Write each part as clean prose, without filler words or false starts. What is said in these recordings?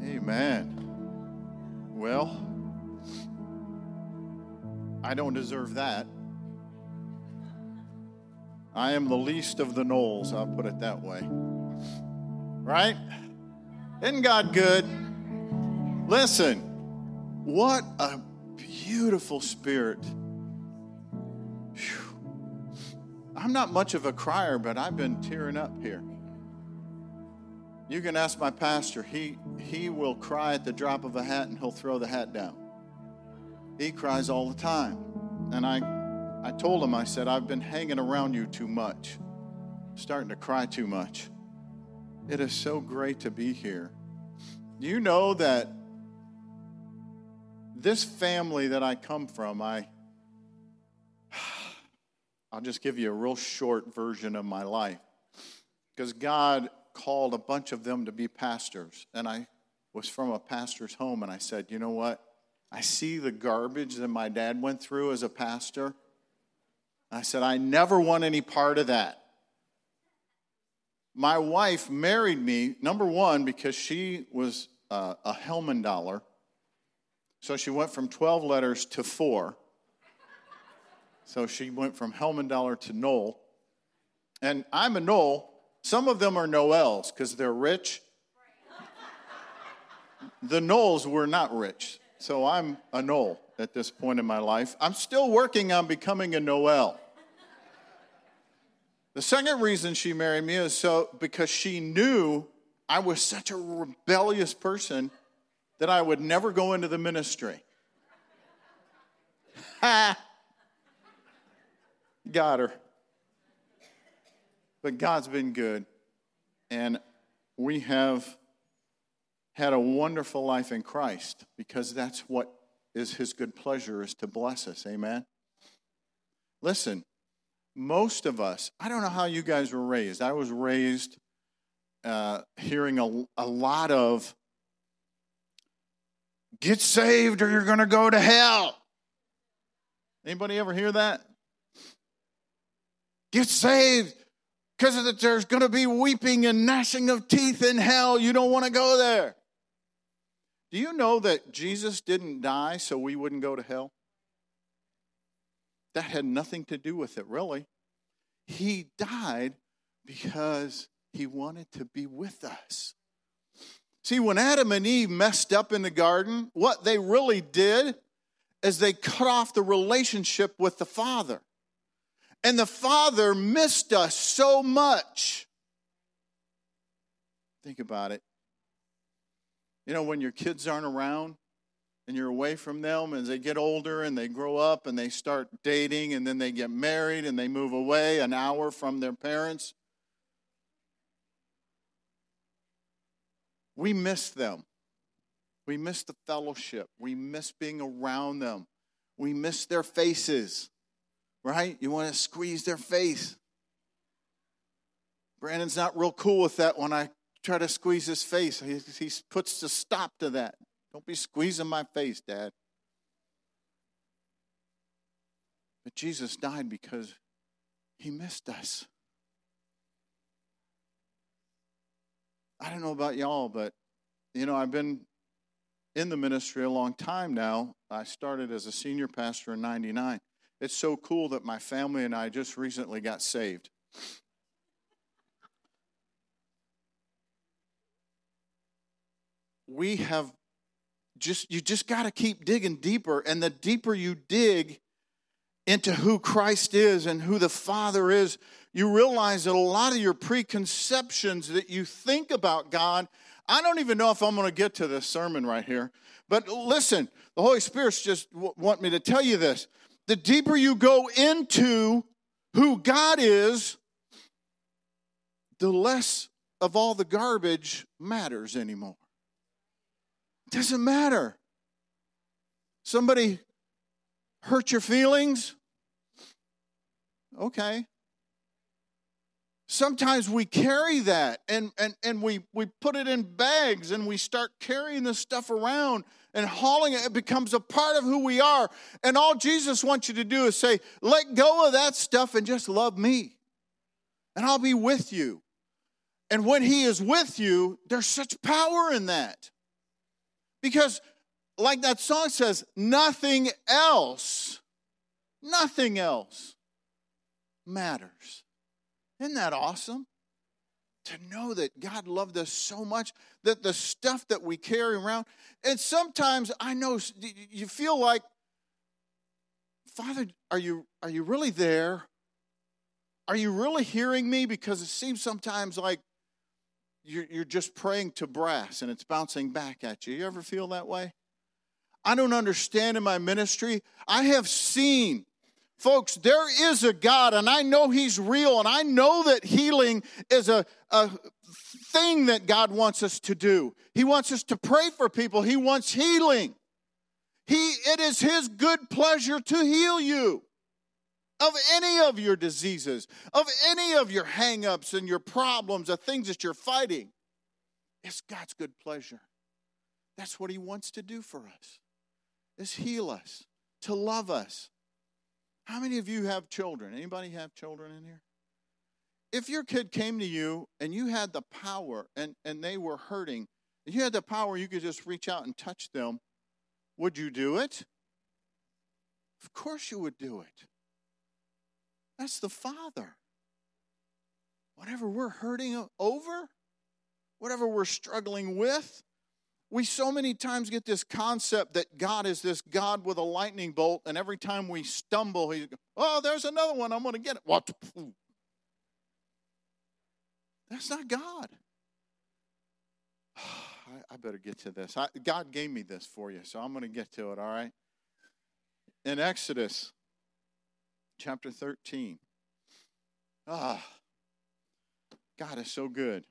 Amen. Well, I don't deserve that. I am the least of the Knowles, I'll put it that way. Right? Isn't God good? Listen, what a beautiful spirit. Whew. I'm not much of a crier, but I've been tearing up here. You can ask my pastor. He will cry at the drop of a hat, and he'll throw the hat down. He cries all the time. And I told him, I said, I've been hanging around you too much, starting to cry too much. It is so great to be here. You know that this family that I come from, I'll just give you a real short version of my life. Because God called a bunch of them to be pastors. And I was from a pastor's home, and I said, you know what? I see the garbage that my dad went through as a pastor. I said, I never want any part of that. My wife married me, number one, because she was a Helmandaler. So she went from 12 letters to 4. So she went from Helmandaler to Knoll. And I'm a Knoll. Some of them are Noels because they're rich. The Knowles were not rich. So I'm a Knoll at this point in my life. I'm still working on becoming a Noel. The second reason she married me is because she knew I was such a rebellious person that I would never go into the ministry. Ha! Got her. But God's been good, and we have had a wonderful life in Christ because that's what is his good pleasure, is to bless us. Amen? Listen, most of us, I don't know how you guys were raised. I was raised hearing a lot of, get saved or you're going to go to hell. Anybody ever hear that? Get saved because there's going to be weeping and gnashing of teeth in hell. You don't want to go there. Do you know that Jesus didn't die so we wouldn't go to hell? That had nothing to do with it, really. He died because he wanted to be with us. See, when Adam and Eve messed up in the garden, what they really did is they cut off the relationship with the Father. And the Father missed us so much. Think about it. You know, when your kids aren't around and you're away from them as they get older and they grow up and they start dating and then they get married and they move away an hour from their parents. We miss them. We miss the fellowship. We miss being around them. We miss their faces, right? You want to squeeze their face. Brandon's not real cool with that when I try to squeeze his face. He puts a stop to that. Don't be squeezing my face, Dad. But Jesus died because he missed us. I don't know about y'all, but, you know, I've been in the ministry a long time now. I started as a senior pastor in 99. It's so cool that my family and I just recently got saved. We have you just got to keep digging deeper. And the deeper you dig into who Christ is and who the Father is, you realize that a lot of your preconceptions that you think about God, I don't even know if I'm going to get to this sermon right here. But listen, the Holy Spirit's just want me to tell you this. The deeper you go into who God is, the less of all the garbage matters anymore. It doesn't matter. Somebody hurt your feelings? Okay. Sometimes we carry that and we put it in bags and we start carrying this stuff around and hauling it. It becomes a part of who we are. And all Jesus wants you to do is say, let go of that stuff and just love me. And I'll be with you. And when he is with you, there's such power in that. Because like that song says, nothing else matters. Isn't that awesome? To know that God loved us so much that the stuff that we carry around, and sometimes I know you feel like, Father, are you really there? Are you really hearing me? Because it seems sometimes like you're just praying to brass and it's bouncing back at you. You ever feel that way? I don't understand in my ministry. I have seen, folks, there is a God, and I know He's real, and I know that healing is a thing that God wants us to do. He wants us to pray for people. He wants healing. It is His good pleasure to heal you of any of your diseases, of any of your hang-ups and your problems, the things that you're fighting. It's God's good pleasure. That's what He wants to do for us, is heal us, to love us. How many of you have children? Anybody have children in here? If your kid came to you and you had the power and they were hurting, and you had the power, you could just reach out and touch them, would you do it? Of course you would do it. That's the Father. Whatever we're hurting over, whatever we're struggling with, we so many times get this concept that God is this God with a lightning bolt, and every time we stumble, He's, oh, there's another one, I'm going to get it. What? That's not God. I better get to this. God gave me this for you, so I'm going to get to it, all right? In Exodus chapter 13. God is so good.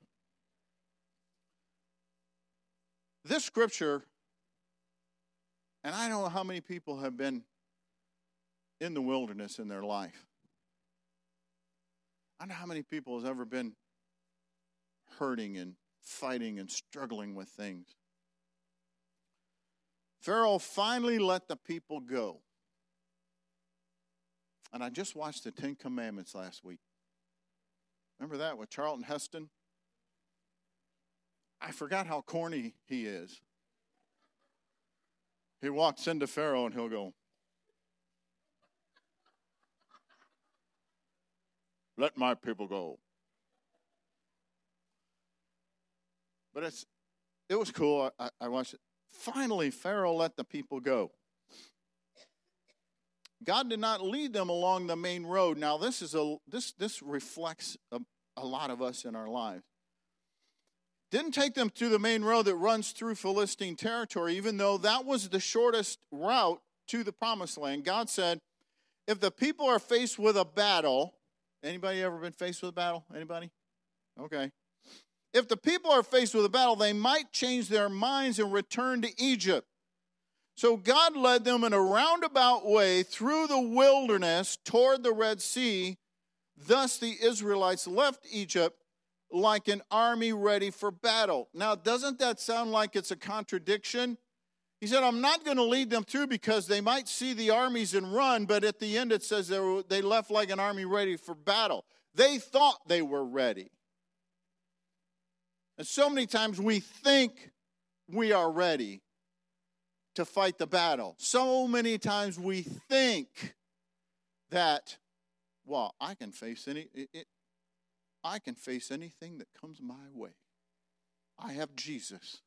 This scripture, and I don't know how many people have been in the wilderness in their life. I don't know how many people has ever been hurting and fighting and struggling with things. Pharaoh finally let the people go. And I just watched the 10 Commandments last week. Remember that with Charlton Heston? I forgot how corny he is. He walks into Pharaoh and he'll go, let my people go. But it was cool. I watched it. Finally, Pharaoh let the people go. God did not lead them along the main road. Now, this reflects a lot of us in our lives. Didn't take them through the main road that runs through Philistine territory, even though that was the shortest route to the promised land. God said, if the people are faced with a battle, anybody ever been faced with a battle? Anybody? Okay. If the people are faced with a battle, they might change their minds and return to Egypt. So God led them in a roundabout way through the wilderness toward the Red Sea. Thus the Israelites left Egypt like an army ready for battle. Now, doesn't that sound like it's a contradiction? He said, I'm not going to lead them through because they might see the armies and run, but at the end it says they left like an army ready for battle. They thought they were ready. And so many times we think we are ready to fight the battle. So many times we think that, well, I can face anything that comes my way. I have Jesus.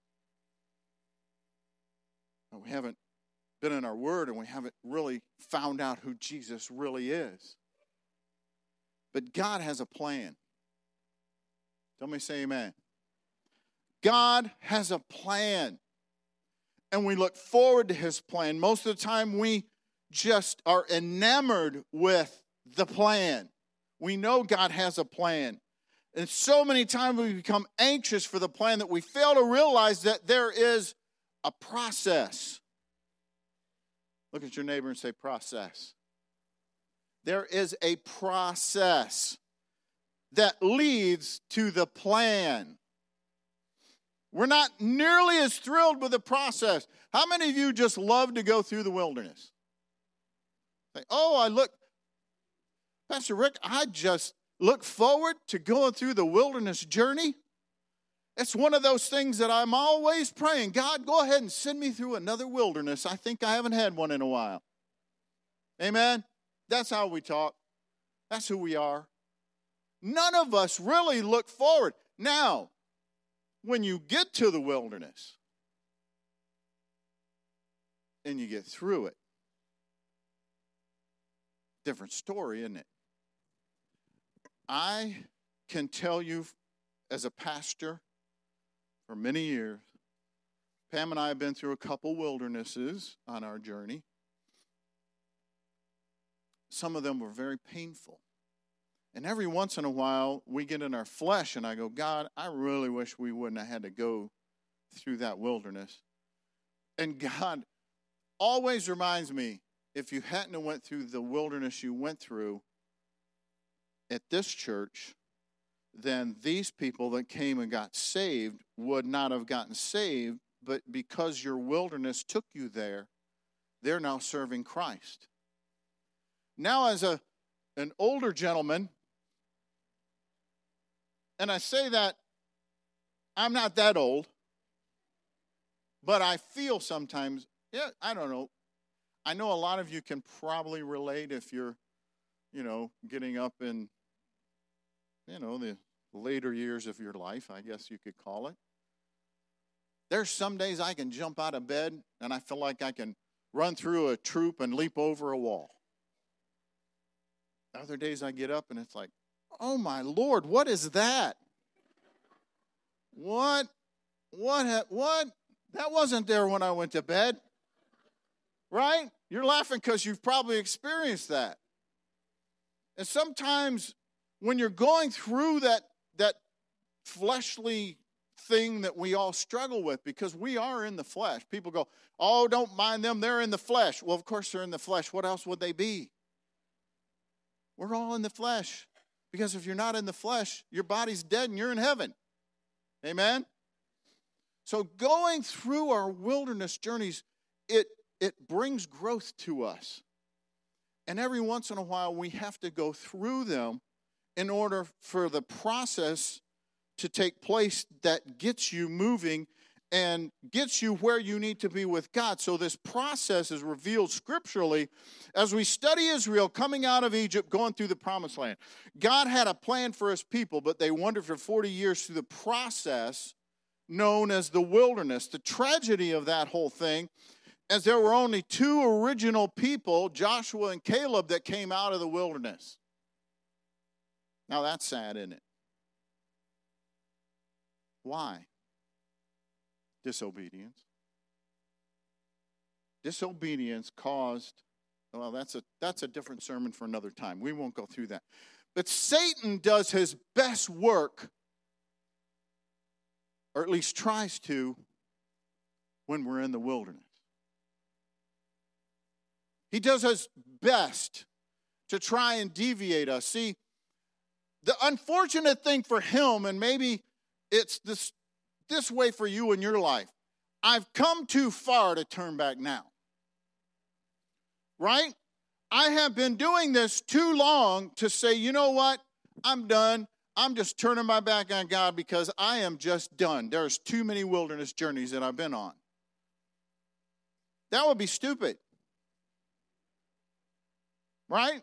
But we haven't been in our word and we haven't really found out who Jesus really is. But God has a plan. Somebody say amen. God has a plan. And we look forward to His plan. Most of the time we just are enamored with the plan. We know God has a plan. And so many times we become anxious for the plan that we fail to realize that there is a process. Look at your neighbor and say process. There is a process that leads to the plan. We're not nearly as thrilled with the process. How many of you just love to go through the wilderness? Say, Pastor Rick, I just look forward to going through the wilderness journey. It's one of those things that I'm always praying, God, go ahead and send me through another wilderness. I think I haven't had one in a while. Amen? That's how we talk. That's who we are. None of us really look forward. Now, when you get to the wilderness and you get through it, different story, isn't it? I can tell you as a pastor for many years, Pam and I have been through a couple wildernesses on our journey. Some of them were very painful. And every once in a while, we get in our flesh, and I go, God, I really wish we wouldn't have had to go through that wilderness. And God always reminds me, if you hadn't went through the wilderness you went through at this church, then these people that came and got saved would not have gotten saved, but because your wilderness took you there, they're now serving Christ. Now, as an older gentleman, and I say that I'm not that old, but I feel sometimes, I don't know. I know a lot of you can probably relate if you're, getting up in, the later years of your life, I guess you could call it. There's some days I can jump out of bed and I feel like I can run through a troop and leap over a wall. Other days I get up and it's like, oh my Lord, what is that? What? That wasn't there when I went to bed. Right? You're laughing because you've probably experienced that. And sometimes when you're going through that fleshly thing that we all struggle with, because we are in the flesh. People go, oh, don't mind them, they're in the flesh. Well, of course they're in the flesh. What else would they be? We're all in the flesh. Because if you're not in the flesh, your body's dead and you're in heaven. Amen? So going through our wilderness journeys, it brings growth to us. And every once in a while, we have to go through them in order for the process to take place that gets you moving and gets you where you need to be with God. So this process is revealed scripturally as we study Israel coming out of Egypt, going through the promised land. God had a plan for his people, but they wandered for 40 years through the process known as the wilderness. The tragedy of that whole thing, as there were only two original people, Joshua and Caleb, that came out of the wilderness. Now that's sad, isn't it? Why? Disobedience. Disobedience caused, well, that's a different sermon for another time. We won't go through that. But Satan does his best work, or at least tries to, when we're in the wilderness. He does his best to try and deviate us. See, the unfortunate thing for him, and maybe it's this way for you in your life, I've come too far to turn back now. Right? I have been doing this too long to say, you know what? I'm done. I'm just turning my back on God because I am just done. There's too many wilderness journeys that I've been on. That would be stupid. Right?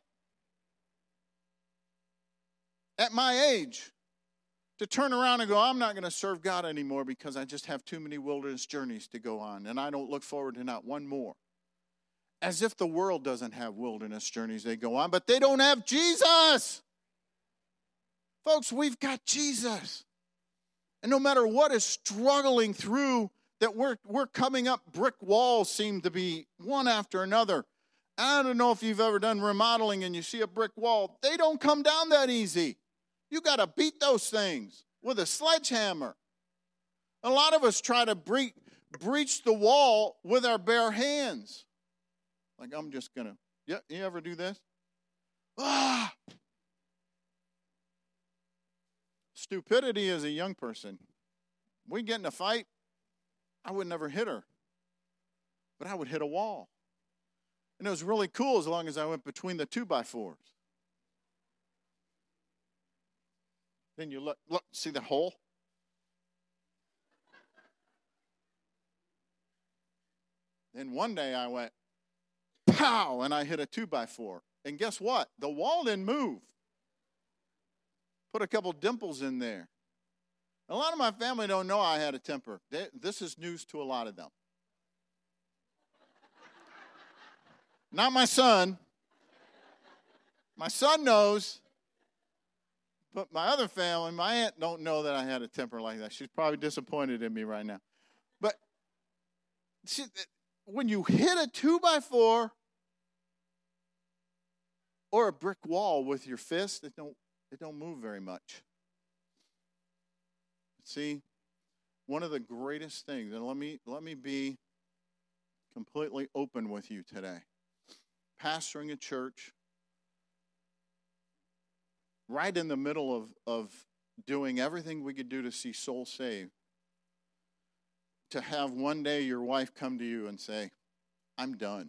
At my age, to turn around and go, I'm not going to serve God anymore because I just have too many wilderness journeys to go on, and I don't look forward to not one more. As if the world doesn't have wilderness journeys they go on, but they don't have Jesus. Folks, we've got Jesus. And no matter what is struggling through, that we're coming up, brick walls seem to be one after another. I don't know if you've ever done remodeling and you see a brick wall. They don't come down that easy. You got to beat those things with a sledgehammer. A lot of us try to breach the wall with our bare hands. Like, I'm just going to, you ever do this? Ah! Stupidity as a young person. We get in a fight, I would never hit her. But I would hit a wall. And it was really cool as long as I went between the 2x4s. Then you look, see the hole? Then one day I went, pow, and I hit a 2x4. And guess what? The wall didn't move. Put a couple dimples in there. A lot of my family don't know I had a temper. This is news to a lot of them. Not my son. My son knows. But my other family, my aunt don't know that I had a temper like that. She's probably disappointed in me right now. But see, when you hit a 2x4 or a brick wall with your fist, it don't move very much. See, one of the greatest things, and let me be completely open with you today. Pastoring a church, right in the middle of doing everything we could do to see souls saved, to have one day your wife come to you and say, I'm done.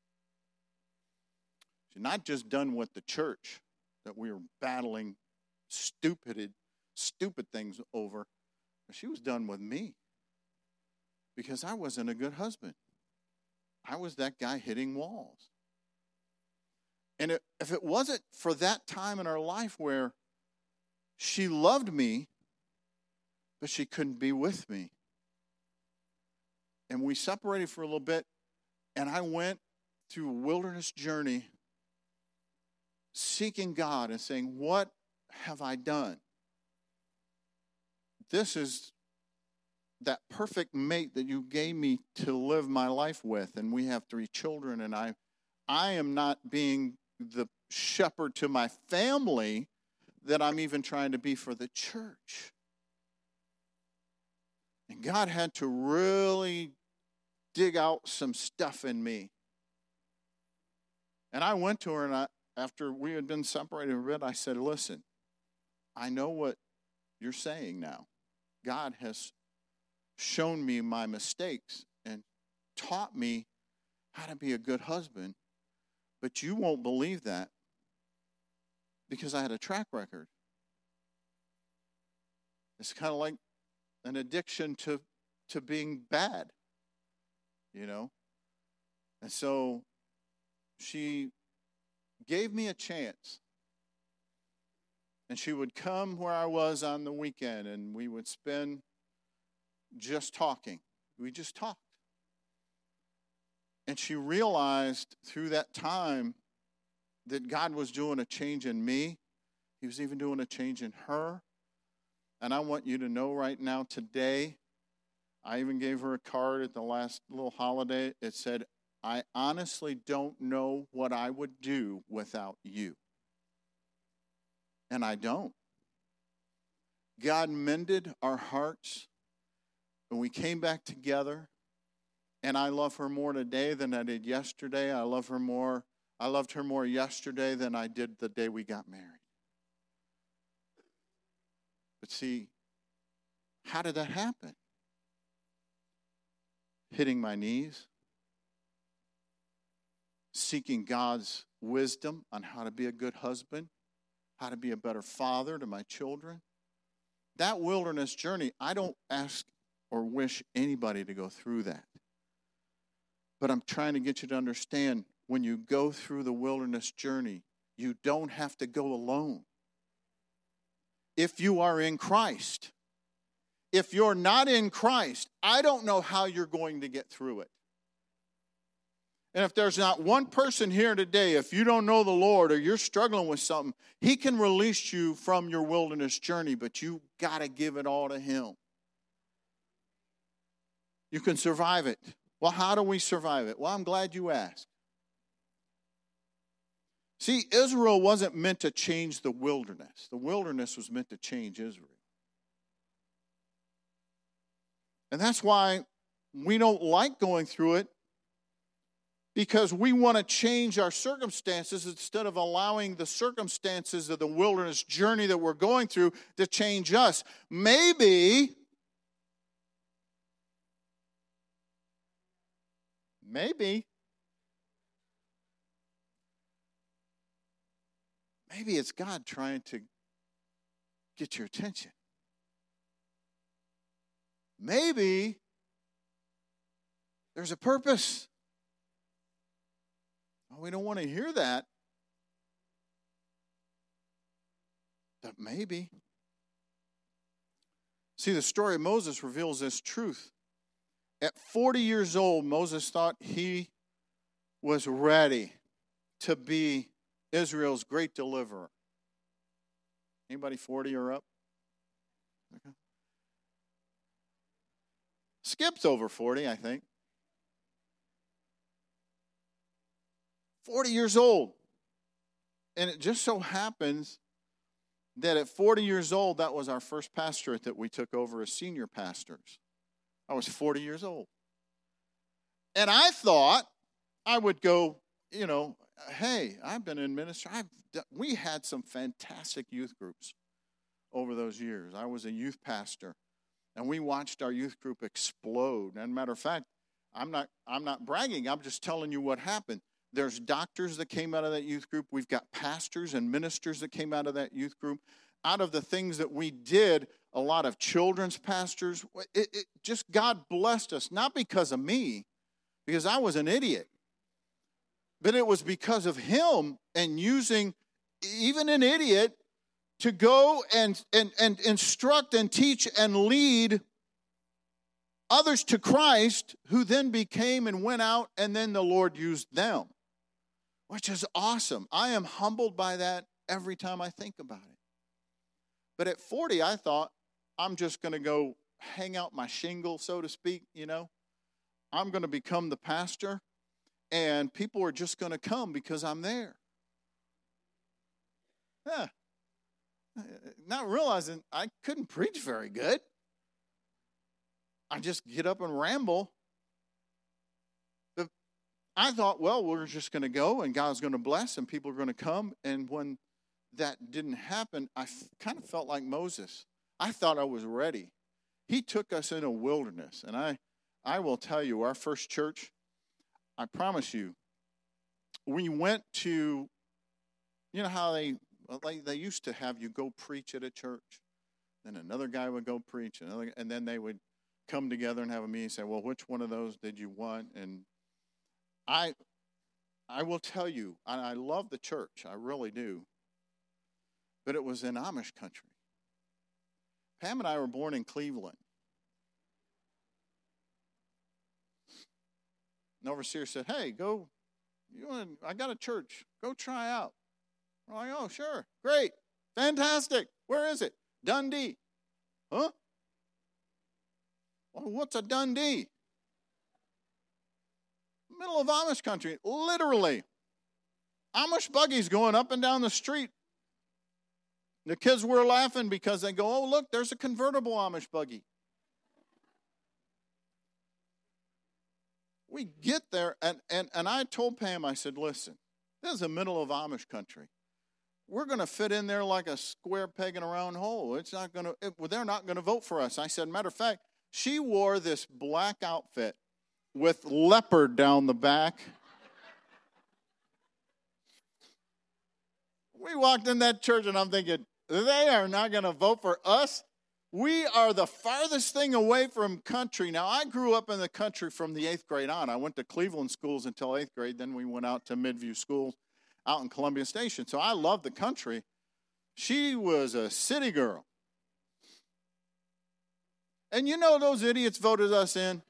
She's not just done with the church that we were battling stupid things over, but she was done with me because I wasn't a good husband. I was that guy hitting walls. And if it wasn't for that time in our life where she loved me, but she couldn't be with me, and we separated for a little bit, and I went through a wilderness journey seeking God and saying, what have I done? This is that perfect mate that you gave me to live my life with, and we have 3 children, and I am not being the shepherd to my family that I'm even trying to be for the church. And God had to really dig out some stuff in me. And I went to her, and after we had been separated a bit, I said, listen, I know what you're saying now. God has shown me my mistakes and taught me how to be a good husband, but you won't believe that because I had a track record. It's kind of like an addiction to being bad, you know. And so she gave me a chance. And she would come where I was on the weekend, and we would spend just talking. We just talked. And she realized through that time that God was doing a change in me. He was even doing a change in her. And I want you to know right now, today, I even gave her a card at the last little holiday. It said, I honestly don't know what I would do without you. And I don't. God mended our hearts, and we came back together. And I love her more today than I did yesterday. I loved her more yesterday than I did the day we got married. But see, how did that happen? Hitting my knees, seeking God's wisdom on how to be a good husband, how to be a better father to my children. That wilderness journey, I don't ask or wish anybody to go through that. But I'm trying to get you to understand, when you go through the wilderness journey, you don't have to go alone. If you are in Christ. If you're not in Christ, I don't know how you're going to get through it. And if there's not one person here today, if you don't know the Lord or you're struggling with something, He can release you from your wilderness journey, but you got to give it all to Him. You can survive it. Well, how do we survive it? Well, I'm glad you asked. See, Israel wasn't meant to change the wilderness. The wilderness was meant to change Israel. And that's why we don't like going through it, because we want to change our circumstances instead of allowing the circumstances of the wilderness journey that we're going through to change us. Maybe it's God trying to get your attention. Maybe there's a purpose we don't want to hear that. But maybe. See, the story of Moses reveals this truth. At 40 years old, Moses thought he was ready to be Israel's great deliverer. Anybody 40 or up? Okay. Skip's over 40, I think. 40 years old. And it just so happens that at 40 years old, that was our first pastorate that we took over as senior pastors. I was 40 years old. And I thought I would go, hey, I've been in ministry. We had some fantastic youth groups over those years. I was a youth pastor, and we watched our youth group explode. And matter of fact, I'm not bragging. I'm just telling you what happened. There's doctors that came out of that youth group. We've got pastors and ministers that came out of that youth group. Out of the things that we did, a lot of children's pastors. It just, God blessed us, not because of me, because I was an idiot. But it was because of him and using even an idiot to go and instruct and teach and lead others to Christ, who then became and went out, and then the Lord used them, which is awesome. I am humbled by that every time I think about it. But at 40, I thought, I'm just going to go hang out my shingle, so to speak, I'm going to become the pastor, and people are just going to come because I'm there. Yeah. Not realizing I couldn't preach very good. I just get up and ramble. But I thought, well, we're just going to go, and God's going to bless, and people are going to come. And when that didn't happen, I kind of felt like Moses. I thought I was ready. He took us in a wilderness. And I will tell you, our first church, I promise you, we went to, how they used to have you go preach at a church. Then another guy would go preach, and then they would come together and have a meeting and say, well, which one of those did you want? And I will tell you, I love the church. I really do. But it was in Amish country. Pam and I were born in Cleveland. An overseer said, hey, I got a church. Go try out. We're like, oh, sure. Great. Fantastic. Where is it? Dundee. Huh? Well, what's a Dundee? Middle of Amish country. Literally. Amish buggies going up and down the street. The kids were laughing because they go, oh, look, there's a convertible Amish buggy. We get there, and I told Pam, I said, listen, this is the middle of Amish country. We're going to fit in there like a square peg in a round hole. They're not going to vote for us. I said, matter of fact, she wore this black outfit with leopard down the back. We walked in that church, and I'm thinking, they are not going to vote for us. We are the farthest thing away from country. Now, I grew up in the country from the 8th grade on. I went to Cleveland schools until 8th grade. Then we went out to Midview Schools out in Columbia Station. So I love the country. She was a city girl. And those idiots voted us in.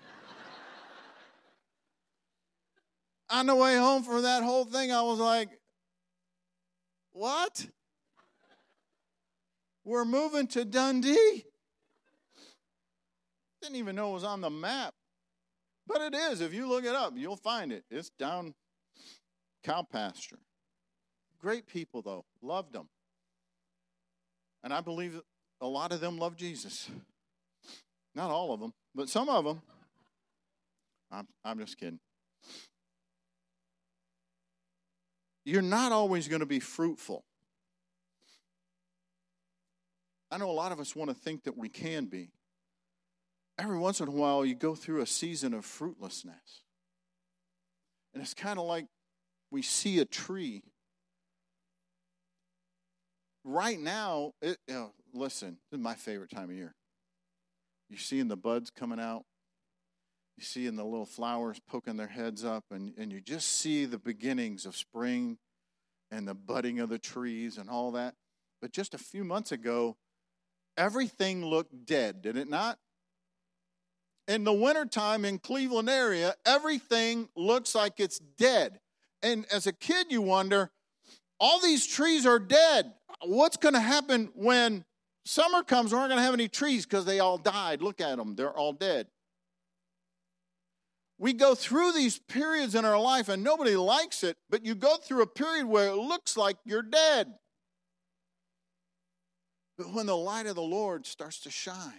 On the way home from that whole thing, I was like, what? We're moving to Dundee. Didn't even know it was on the map. But it is. If you look it up, you'll find it. It's down cow pasture. Great people, though. Loved them. And I believe that a lot of them love Jesus. Not all of them, but some of them. I'm just kidding. You're not always going to be fruitful. I know a lot of us want to think that we can be. Every once in a while, you go through a season of fruitlessness. And it's kind of like we see a tree. Right now, listen, this is my favorite time of year. You're seeing the buds coming out. You see in the little flowers poking their heads up, and you just see the beginnings of spring and the budding of the trees and all that. But just a few months ago, everything looked dead, did it not? In the wintertime in Cleveland area, everything looks like it's dead. And as a kid, you wonder, all these trees are dead. What's going to happen when summer comes? We aren't going to have any trees because they all died. Look at them. They're all dead. We go through these periods in our life, and nobody likes it, but you go through a period where it looks like you're dead. But when the light of the Lord starts to shine,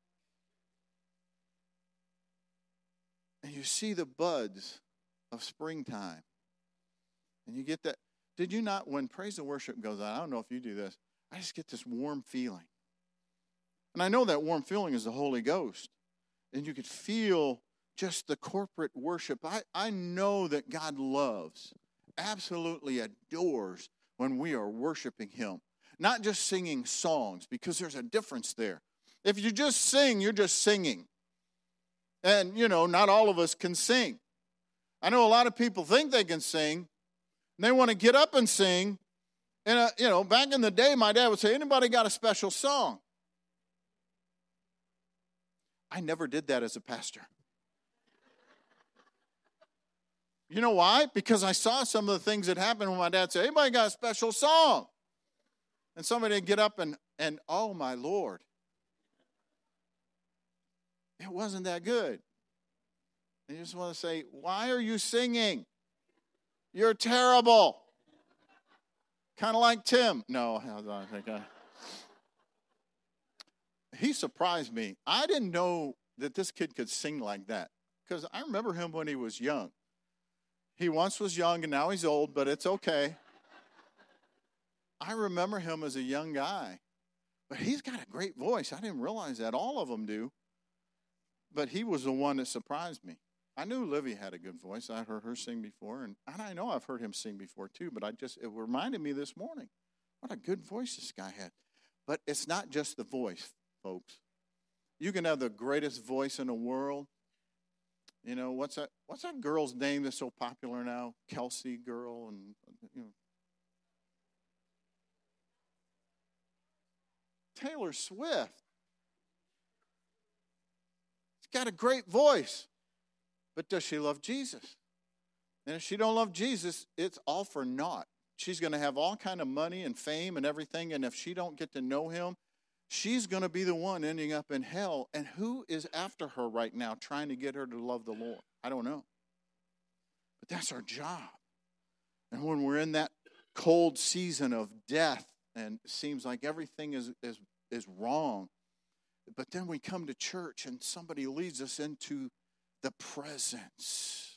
and you see the buds of springtime, and you get that. Did you not, when praise and worship goes on, I don't know if you do this, I just get this warm feeling. And I know that warm feeling is the Holy Ghost. And you could feel just the corporate worship. I know that God loves, absolutely adores when we are worshiping Him. Not just singing songs, because there's a difference there. If you just sing, you're just singing. And, not all of us can sing. I know a lot of people think they can sing, and they want to get up and sing. And, back in the day, my dad would say, anybody got a special song? I never did that as a pastor. You know why? Because I saw some of the things that happened when my dad said, anybody got a special song? And somebody would get up and oh, my Lord. It wasn't that good. And you just want to say, why are you singing? You're terrible. Kind of like Tim. No, I think he surprised me. I didn't know that this kid could sing like that, because I remember him when he was young. He once was young and now he's old, but it's okay. I remember him as a young guy, but he's got a great voice. I didn't realize that. All of them do. But he was the one that surprised me. I knew Livy had a good voice. I heard her sing before, and I know I've heard him sing before too, but it reminded me this morning, what a good voice this guy had. But it's not just the voice, folks. You can have the greatest voice in the world. What's that girl's name that's so popular now? Kelsey girl, and Taylor Swift. She's got a great voice. But does she love Jesus? And if she don't love Jesus, it's all for naught. She's going to have all kind of money and fame and everything, and if she don't get to know Him, she's going to be the one ending up in hell. And who is after her right now trying to get her to love the Lord? I don't know. But that's our job. And when we're in that cold season of death and it seems like everything is wrong, but then we come to church and somebody leads us into the presence.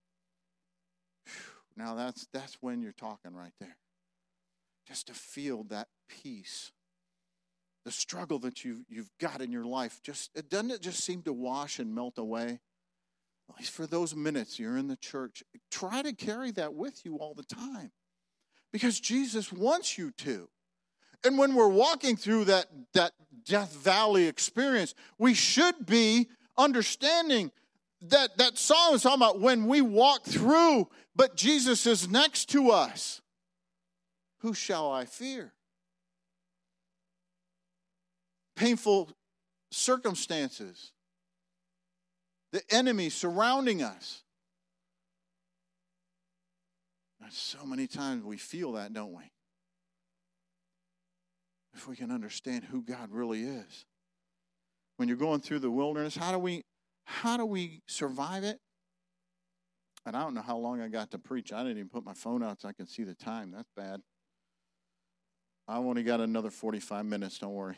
Now that's when you're talking right there. Just to feel that peace. The struggle that you've got in your life, doesn't it just seem to wash and melt away? At least for those minutes you're in the church. Try to carry that with you all the time. Because Jesus wants you to. And when we're walking through that Death Valley experience, we should be understanding that song is talking about when we walk through, but Jesus is next to us. Who shall I fear? Painful circumstances. The enemy surrounding us. And so many times we feel that, don't we? If we can understand who God really is. When you're going through the wilderness, how do we survive it? And I don't know how long I got to preach. I didn't even put my phone out so I could see the time. That's bad. I only got another 45 minutes, don't worry.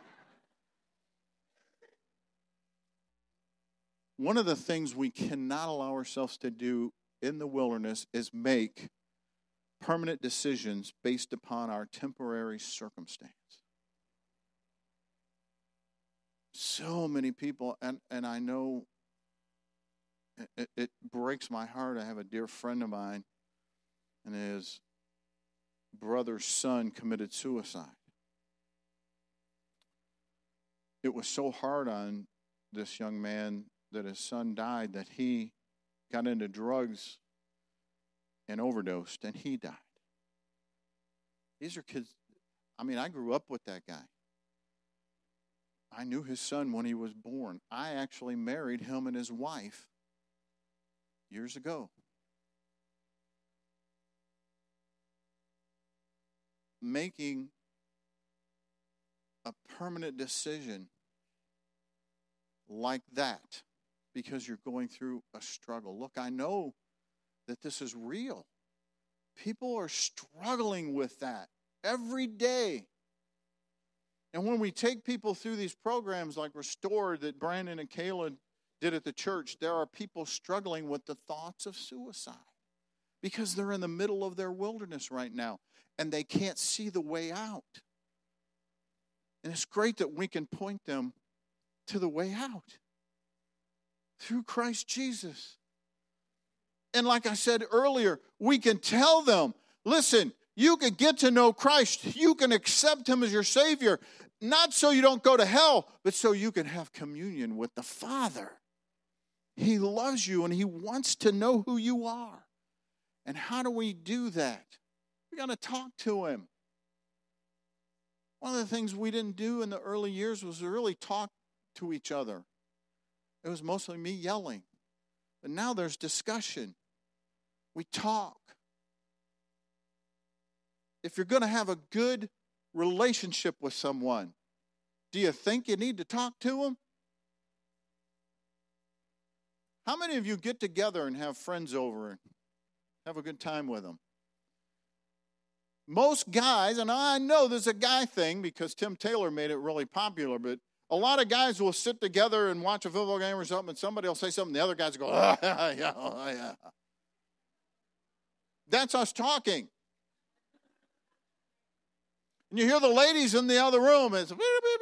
One of the things we cannot allow ourselves to do in the wilderness is make permanent decisions based upon our temporary circumstance. So many people, and I know it breaks my heart. I have a dear friend of mine, and his brother's son committed suicide. It was so hard on this young man that his son died, that he got into drugs and overdosed, and he died. These are kids. I mean, I grew up with that guy. I knew his son when he was born. I actually married him and his wife years ago. Making a permanent decision like that because you're going through a struggle. Look, I know that this is real. People are struggling with that every day. And when we take people through these programs like Restore that Brandon and Kayla did at the church, there are people struggling with the thoughts of suicide because they're in the middle of their wilderness right now and they can't see the way out. And it's great that we can point them to the way out through Christ Jesus. And like I said earlier, we can tell them, listen, you can get to know Christ. You can accept him as your Savior, not so you don't go to hell, but so you can have communion with the Father. He loves you and he wants to know who you are. And how do we do that? We got to talk to him. One of the things we didn't do in the early years was to really talk to each other. It was mostly me yelling. But now there's discussion. We talk. If you're going to have a good relationship with someone, do you think you need to talk to them? How many of you get together and have friends over and have a good time with them? Most guys, and I know there's a guy thing because Tim Taylor made it really popular, but a lot of guys will sit together and watch a football game or something, and somebody will say something, the other guys go, oh, yeah, oh, yeah. That's us talking. And you hear the ladies in the other room, it's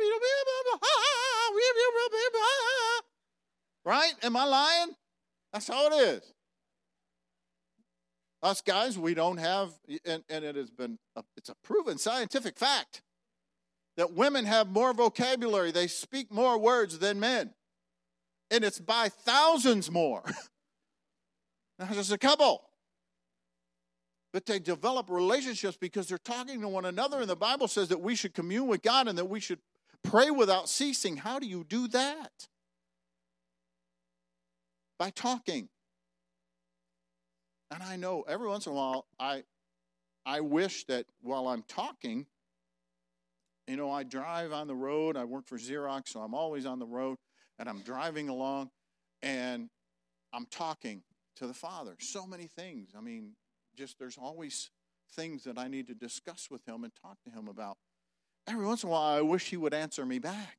right? Am I lying? That's how it is. Us guys, we don't have, and it has been, it's a proven scientific fact that women have more vocabulary. They speak more words than men. And it's by thousands more. Not just a couple. But they develop relationships because they're talking to one another. And the Bible says that we should commune with God and that we should pray without ceasing. How do you do that? By talking. And I know every once in a while, I wish that while I'm talking, you know, I drive on the road. I work for Xerox, so I'm always on the road. And I'm driving along, and I'm talking to the Father. So many things. I mean, just there's always things that I need to discuss with him and talk to him about. Every once in a while, I wish he would answer me back.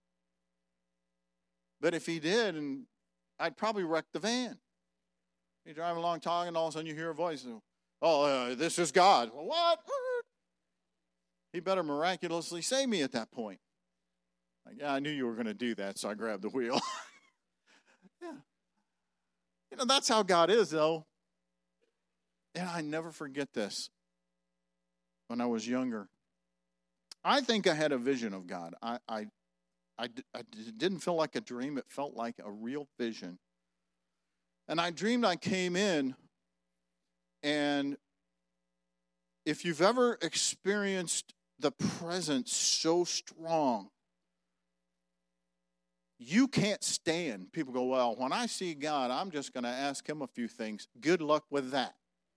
But if he did, and I'd probably wreck the van. You drive along talking, and all of a sudden you hear a voice. Oh, this is God. Well, what? He better miraculously save me at that point. Like, yeah, I knew you were going to do that, so I grabbed the wheel. Yeah. You know, that's how God is, though. And I never forget this. When I was younger, I think I had a vision of God. I didn't feel like a dream. It felt like a real vision. And I dreamed I came in, and if you've ever experienced the presence so strong, you can't stand. People go, well, when I see God, I'm just going to ask him a few things. Good luck with that.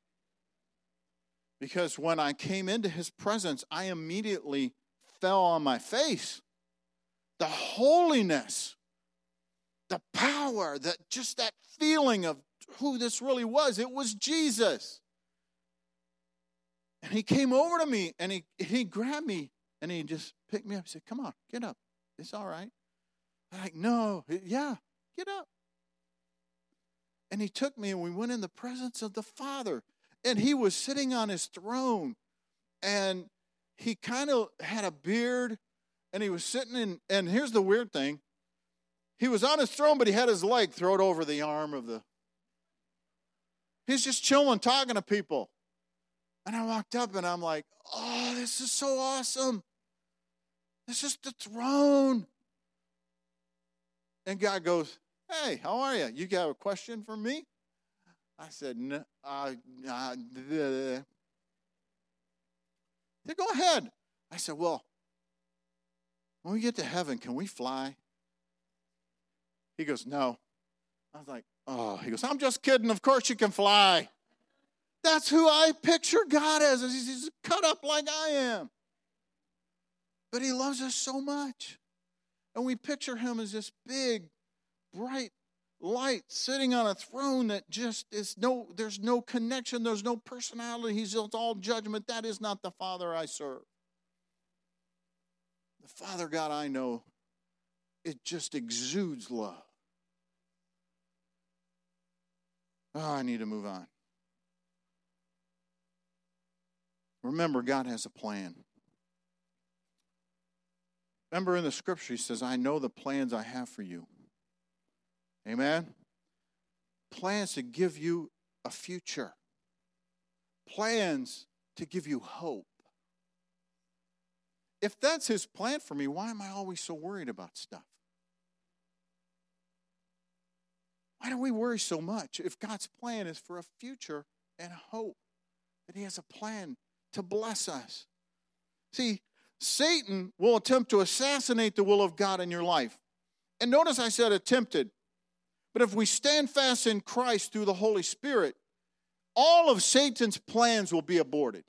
Because when I came into his presence, I immediately fell on my face. The holiness, the power, just that feeling of who this really was. It was Jesus. And he came over to me, and he grabbed me, and he just picked me up. He said, come on, get up. It's all right. I'm like, no, yeah, get up. And he took me, and we went in the presence of the Father. And he was sitting on his throne, and he kind of had a beard, and he was sitting in, and here's the weird thing. He was on his throne, but he had his leg thrown over the arm of the, he's just chilling, talking to people. And I walked up, and I'm like, oh, this is so awesome. This is the throne. And God goes, Hey, how are you? You got a question for me? I said, no. They said, go ahead. I said, well, when we get to heaven, can we fly? He goes, no. I was like, oh. He goes, I'm just kidding. Of course you can fly. That's who I picture God as. He's cut up like I am. But he loves us so much. And we picture him as this big, bright light sitting on a throne that just there's no connection, there's no personality. He's all judgment. That is not the Father I serve. The Father God I know, it just exudes love. Oh, I need to move on. Remember, God has a plan. Remember in the scripture, he says, I know the plans I have for you. Amen? Plans to give you a future. Plans to give you hope. If that's his plan for me, why am I always so worried about stuff? Why do we worry so much if God's plan is for a future and hope? That he has a plan to bless us. See, Satan will attempt to assassinate the will of God in your life. And notice I said attempted. But if we stand fast in Christ through the Holy Spirit, all of Satan's plans will be aborted.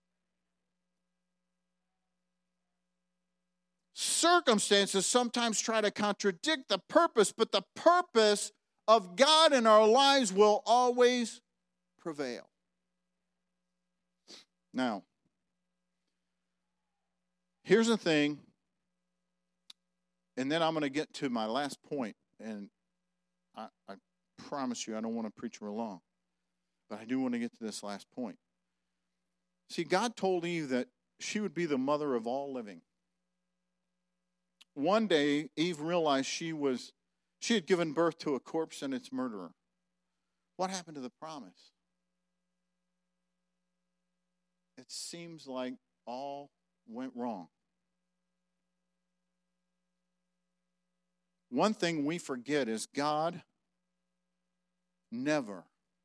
Circumstances sometimes try to contradict the purpose, but the purpose of God in our lives will always prevail. Now, here's the thing, and then I'm going to get to my last point, and I promise you I don't want to preach real long, but I do want to get to this last point. See, God told Eve that she would be the mother of all living. One day, Eve realized she had given birth to a corpse and its murderer. What happened to the promise? It seems like all went wrong. One thing we forget is God never,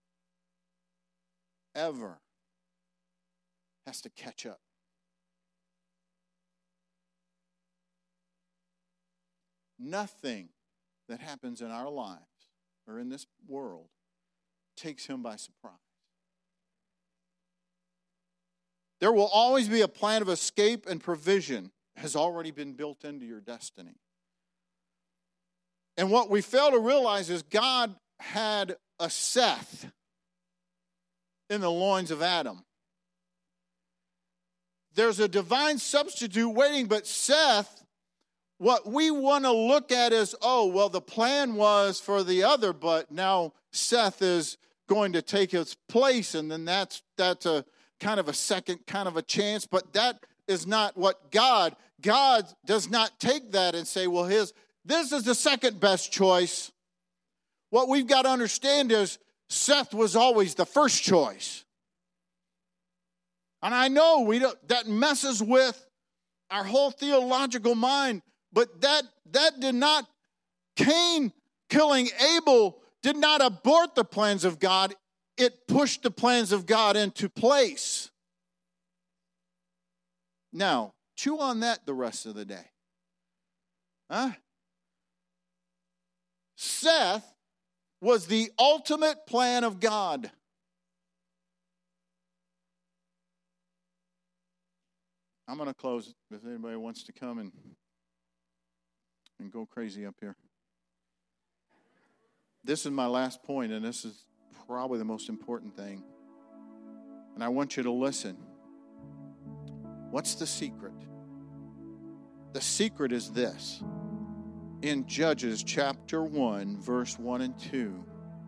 ever has to catch up. Nothing that happens in our lives or in this world takes him by surprise. There will always be a plan of escape, and provision has already been built into your destiny. And what we fail to realize is God had a Seth in the loins of Adam. There's a divine substitute waiting, but Seth, what we want to look at is, the plan was for the other, but now Seth is going to take his place, and then that's a kind of a second kind of a chance, but that is not what God does not take that and say, this is the second best choice. What we've got to understand is Seth was always the first choice. And I know that messes with our whole theological mind, but that did not, Cain killing Abel did not abort the plans of God. It pushed the plans of God into place. Now, chew on that the rest of the day. Seth was the ultimate plan of God. I'm going to close if anybody wants to come and go crazy up here. This is my last point, and this is probably the most important thing. And I want you to listen. What's the secret? The secret is this. In Judges chapter 1, verse 1 and 2,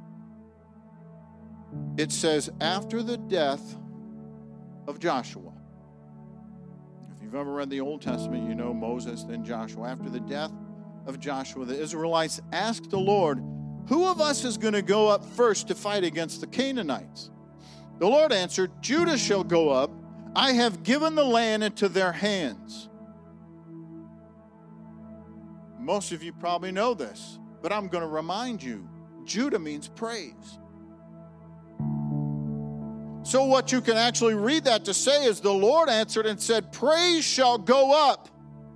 it says, after the death of Joshua. If you've ever read the Old Testament, you know Moses, then Joshua. After the death of Joshua, the Israelites asked the Lord, who of us is going to go up first to fight against the Canaanites? The Lord answered, Judah shall go up. I have given the land into their hands. Most of you probably know this. But I'm going to remind you, Judah means praise. So what you can actually read that to say is the Lord answered and said, praise shall go up.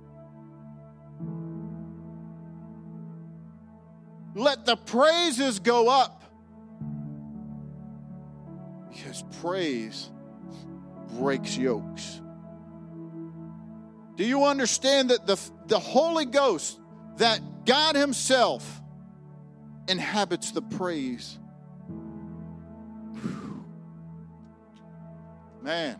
Let the praises go up. Because praise breaks yokes. Do you understand that the Holy Ghost, that God himself inhabits the praise? Man.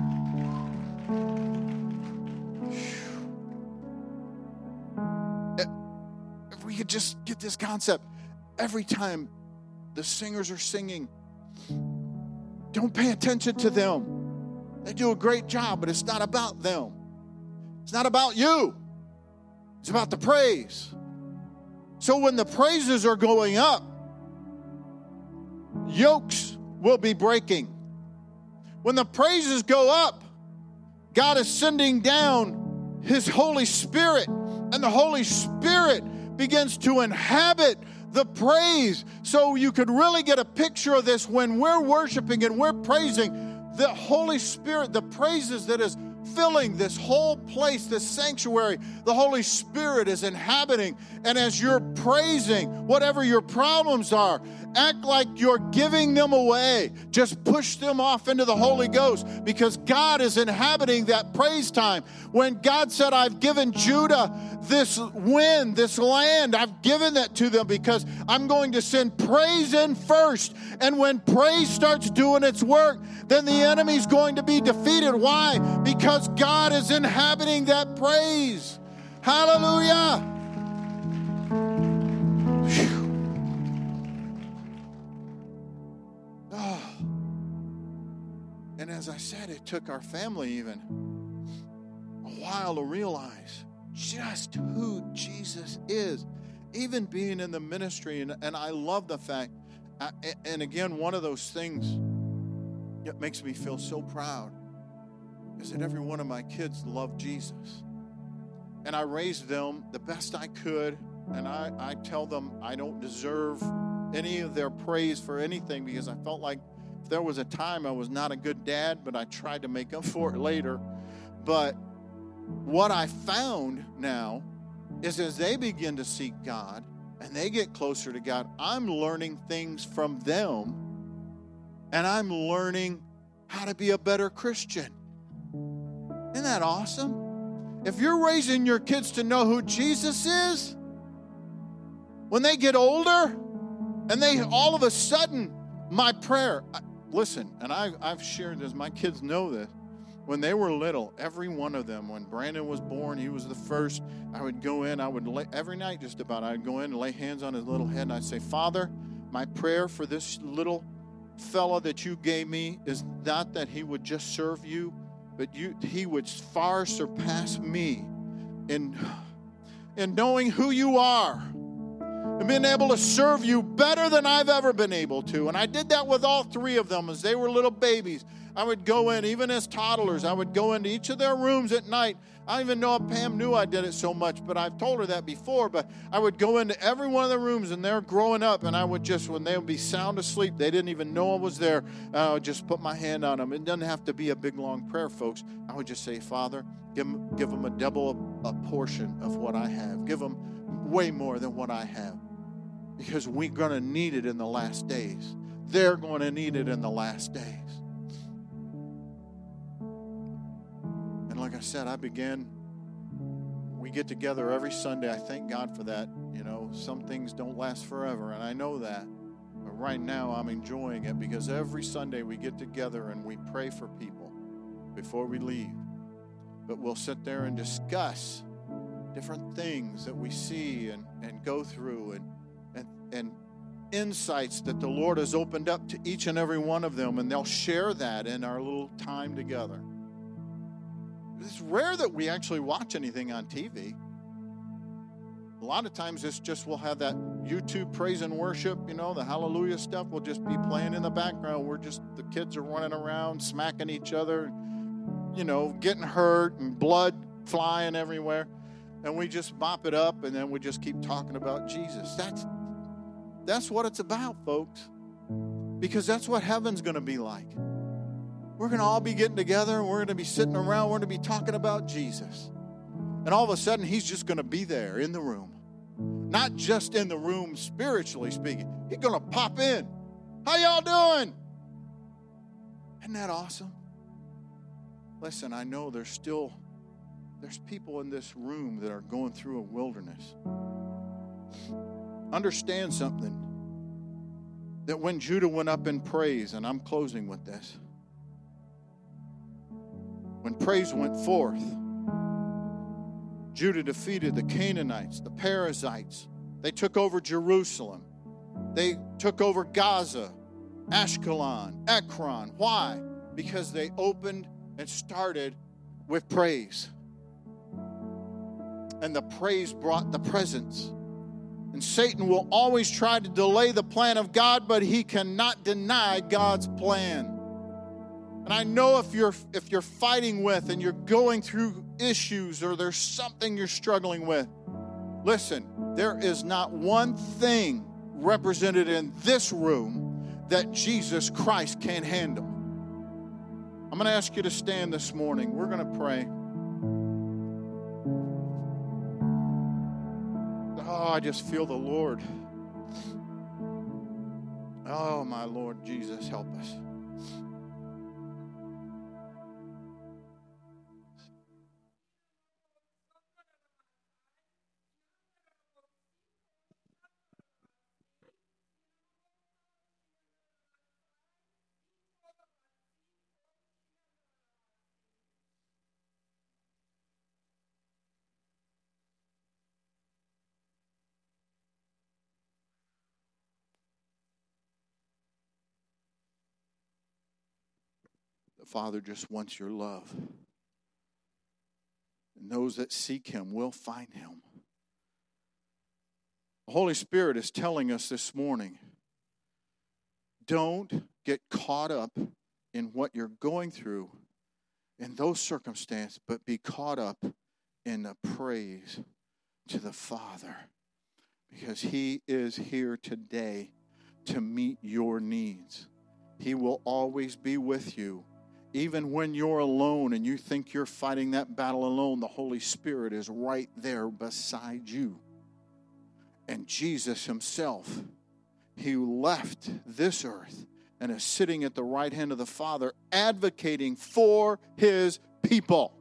If we could just get this concept, every time the singers are singing, don't pay attention to them. They do a great job, but it's not about them. It's not about you. It's about the praise. So when the praises are going up, yokes will be breaking. When the praises go up, God is sending down his Holy Spirit, and the Holy Spirit begins to inhabit the praise. So you could really get a picture of this when we're worshiping and we're praising. The Holy Spirit, the praises that is filling this whole place, this sanctuary, the Holy Spirit is inhabiting. And as you're praising, whatever your problems are, act like you're giving them away. Just push them off into the Holy Ghost, because God is inhabiting that praise time. When God said, I've given Judah this wind, this land, I've given that to them because I'm going to send praise in first. And when praise starts doing its work, then the enemy's going to be defeated. Why? Because God is inhabiting that praise. Hallelujah. Oh. And as I said, it took our family even a while to realize just who Jesus is. Even being in the ministry, and I love the fact, and again, one of those things that makes me feel so proud is that every one of my kids loved Jesus. And I raised them the best I could, and I tell them I don't deserve any of their praise for anything, because I felt like if there was a time I was not a good dad, but I tried to make up for it later. But what I found now is as they begin to seek God and they get closer to God, I'm learning things from them, and I'm learning how to be a better Christian. Isn't that awesome? If you're raising your kids to know who Jesus is, when they get older and they all of a sudden, my prayer, listen, and I've shared this, my kids know this. When they were little, every one of them, when Brandon was born, he was the first, I would go in, every night just about, I'd go in and lay hands on his little head, and I'd say, Father, my prayer for this little fella that you gave me is not that he would just serve you, but he would far surpass me in knowing who you are and being able to serve you better than I've ever been able to. And I did that with all three of them as they were little babies. I would go in, even as toddlers, I would go into each of their rooms at night. I don't even know if Pam knew I did it so much, but I've told her that before. But I would go into every one of the rooms, and they're growing up, and I would just, when they would be sound asleep, they didn't even know I was there, I would just put my hand on them. It doesn't have to be a big, long prayer, folks. I would just say, Father, give them a double a portion of what I have. Give them way more than what I have, because we're going to need it in the last days. They're going to need it in the last days. And like I said, we get together every Sunday. I thank God for that. You know, some things don't last forever, and I know that. But right now, I'm enjoying it, because every Sunday we get together and we pray for people before we leave. But we'll sit there and discuss different things that we see and go through, and insights that the Lord has opened up to each and every one of them, and they'll share that in our little time together. It's rare that we actually watch anything on TV. A lot of times it's just, we'll have that YouTube praise and worship, the hallelujah stuff will just be playing in the background. The kids are running around, smacking each other, getting hurt and blood flying everywhere. and we just mop it up, and then we just keep talking about Jesus. That's what it's about, folks, because that's what heaven's going to be like. We're going to all be getting together, and we're going to be sitting around, we're going to be talking about Jesus. And all of a sudden, he's just going to be there in the room. Not just in the room spiritually speaking. He's going to pop in. How y'all doing? Isn't that awesome? Listen, I know there's people in this room that are going through a wilderness. Understand something. That when Judah went up in praise, and I'm closing with this. When praise went forth, Judah defeated the Canaanites, the Perizzites. They took over Jerusalem. They took over Gaza, Ashkelon, Ekron. Why? Because they opened and started with praise. And the praise brought the presence. And Satan will always try to delay the plan of God, but he cannot deny God's plan. And I know if you're fighting with and you're going through issues or there's something you're struggling with, listen, there is not one thing represented in this room that Jesus Christ can't handle. I'm going to ask you to stand this morning. We're going to pray. Oh, I just feel the Lord. Oh, my Lord Jesus, help us. The Father just wants your love. And those that seek him will find him. The Holy Spirit is telling us this morning, don't get caught up in what you're going through in those circumstances, but be caught up in the praise to the Father. Because he is here today to meet your needs. He will always be with you. Even when you're alone and you think you're fighting that battle alone, the Holy Spirit is right there beside you. And Jesus himself, he left this earth and is sitting at the right hand of the Father, advocating for his people.